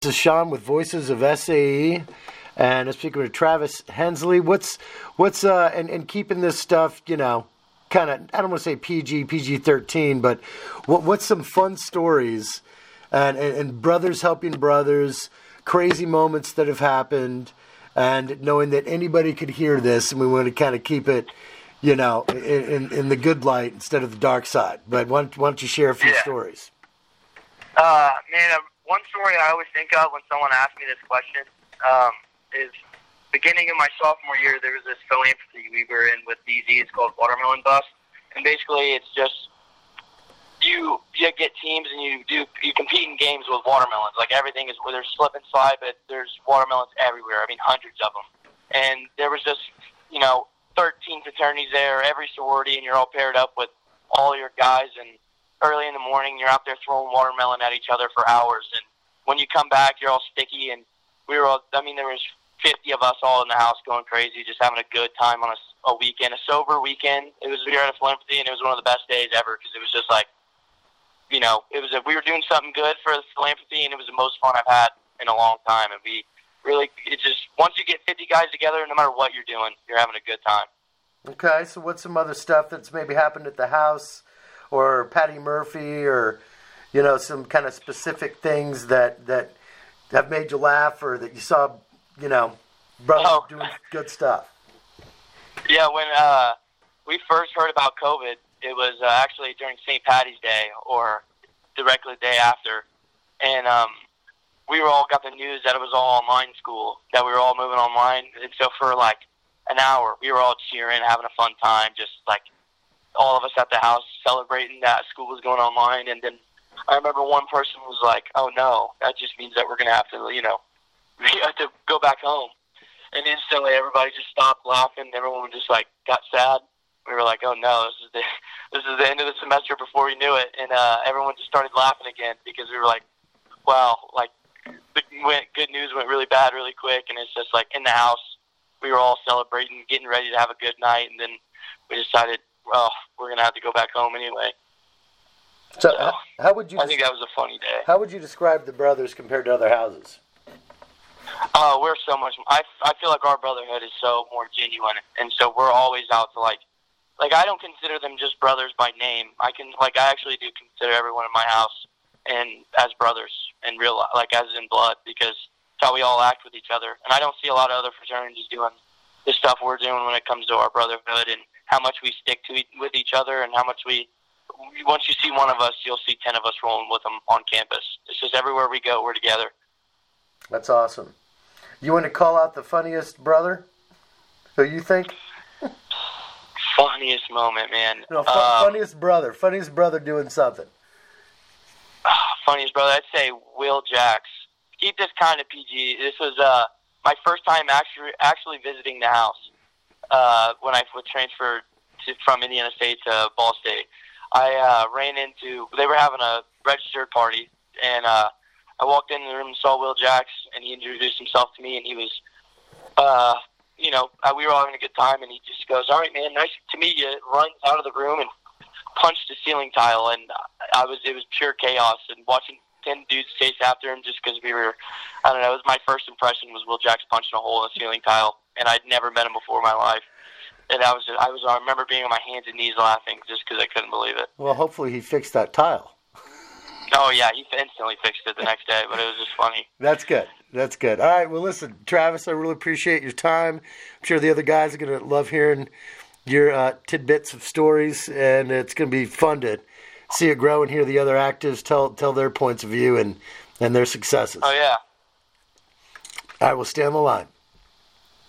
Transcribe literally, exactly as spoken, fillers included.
This is Sean with Voices of S A E, and I'm speaking with Travis Hensley. What's what's uh and, and keeping this stuff, you know, kind of, I don't want to say P G, P G thirteen, but what what's some fun stories and, and and brothers helping brothers, crazy moments that have happened, and knowing that anybody could hear this, and we want to kind of keep it, you know, in, in, in the good light instead of the dark side. But why don't, why don't you share a few yeah. stories? Uh, man, uh, one story I always think of when someone asks me this question um, is beginning of my sophomore year, there was this philanthropy we were in with D Z. It's called Watermelon Bust. And basically it's just you you get teams and you do you compete in games with watermelons. Like everything is where there's slip and slide, but there's watermelons everywhere. I mean, hundreds of them. And there was just, you know, thirteen fraternities there, every sorority, and you're all paired up with all your guys. And early in the morning, you're out there throwing watermelon at each other for hours. And when you come back, you're all sticky. And we were all, I mean, there was fifty of us all in the house going crazy, just having a good time on a, a weekend, a sober weekend. It was, we were at a philanthropy, and it was one of the best days ever because it was just like, you know, it was a, we were doing something good for the philanthropy, and it was the most fun I've had in a long time. And we really, it just, once you get fifty guys together, no matter what you're doing, you're having a good time. Okay, so what's some other stuff that's maybe happened at the house, or Patty Murphy, or, you know, some kind of specific things that, that have made you laugh, or that you saw, you know, brothers oh. doing good stuff? Yeah, when uh, we first heard about COVID, it was uh, actually during Saint Patty's Day, or directly the day after, and um, we were all got the news that it was all online school, that we were all moving online, and so for like an hour, we were all cheering, having a fun time, just like all of us at the house celebrating that school was going online. And then I remember one person was like, oh no, that just means that we're going to have to, you know, we have to go back home. And instantly everybody just stopped laughing. Everyone just like got sad. We were like, oh no, this is the, this is the end of the semester before we knew it. And uh, everyone just started laughing again because we were like, wow, like the went, good news went really bad really quick. And it's just like in the house, we were all celebrating, getting ready to have a good night. And then we decided, well, we're going to have to go back home anyway. So, so how would you... I think that was a funny day. How would you describe the brothers compared to other houses? Oh, uh, we're so much... I, I feel like our brotherhood is so more genuine, and so we're always out to, like... Like, I don't consider them just brothers by name. I can... Like, I actually do consider everyone in my house and as brothers, in real... Like, as in blood, because it's how we all act with each other. And I don't see a lot of other fraternities doing the stuff we're doing when it comes to our brotherhood, and how much we stick to e- with each other, and how much we, once you see one of us, you'll see ten of us rolling with them on campus. It's just everywhere we go, we're together. That's awesome. You want to call out the funniest brother? Who you think? Funniest moment, man. No, fu- um, funniest brother. Funniest brother doing something. Funniest brother, I'd say Will Jacks. Keep this kind of P G. This was uh, my first time actually actually visiting the house. Uh, when I would transfer to, from Indiana State to Ball State, I uh, ran into, they were having a registered party, and uh, I walked in the room and saw Will Jacks, and he introduced himself to me, and he was, uh, you know, uh, we were all having a good time, and he just goes, all right, man, nice to meet you, runs out of the room and punched the ceiling tile, and I was, it was pure chaos, and watching ten dudes chase after him just because we were, I don't know, it was my first impression was Will Jacks punching a hole in the ceiling tile. And I'd never met him before in my life. And I was, I was, I remember being on my hands and knees laughing just because I couldn't believe it. Well, hopefully he fixed that tile. Oh, yeah, he instantly fixed it the next day, but it was just funny. That's good. That's good. All right, well, listen, Travis, I really appreciate your time. I'm sure the other guys are going to love hearing your uh, tidbits of stories, and it's going to be fun to see it grow and hear the other actives tell tell their points of view and, and their successes. Oh, yeah. All right, we'll stay on the line.